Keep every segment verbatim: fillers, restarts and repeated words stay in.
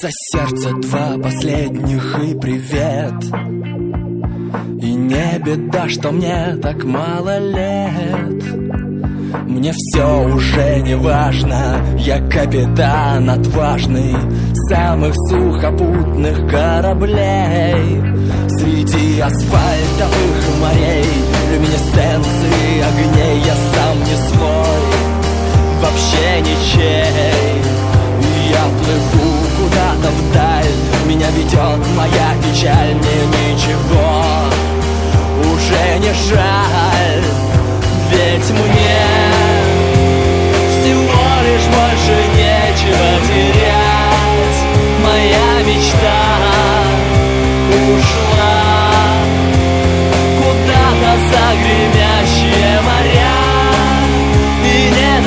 За сердце два последних и привет. И не беда, что мне так мало лет. Мне все уже не важно, я капитан отважный самых сухопутных кораблей. Среди асфальтовых морей, люминесценции огней, я сам не свой, вообще ничей. Я плыву куда-то вдаль, меня ведет моя печаль, мне ничего уже не жаль. Ведь мне всего лишь больше нечего терять. Моя мечта ушла куда-то за гремящие моря, и не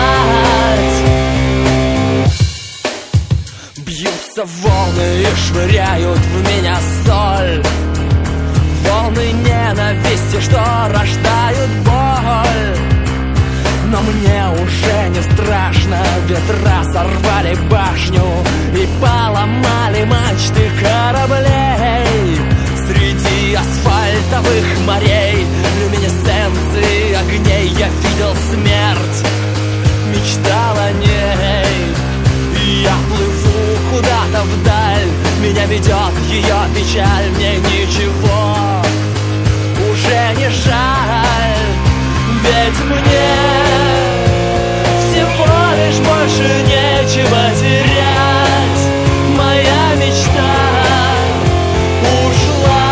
достать. Бьются волны и швыряют в меня соль, волны ненависти, что рождают боль. Но мне уже не страшно, ветра сорвали башню и поломали мачты кораблей. Среди асфальтовых морей, люминесценции огней, я видел смерть, мечтал о ней. И я плыву куда-то вдаль, меня ведет ее печаль, мне ничего уже не жаль. Ведь мне всего лишь больше нечего терять. Моя мечта ушла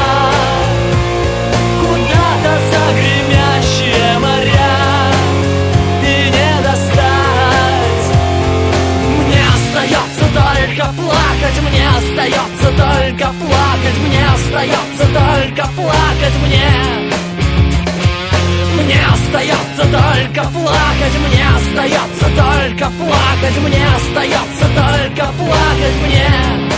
куда-то за гремящие моря, и не достать. Мне остается только плакать, мне остается только плакать, мне остается только плакать, мне. Мне остается только плакать, мне остается только плакать, мне остается только плакать, мне.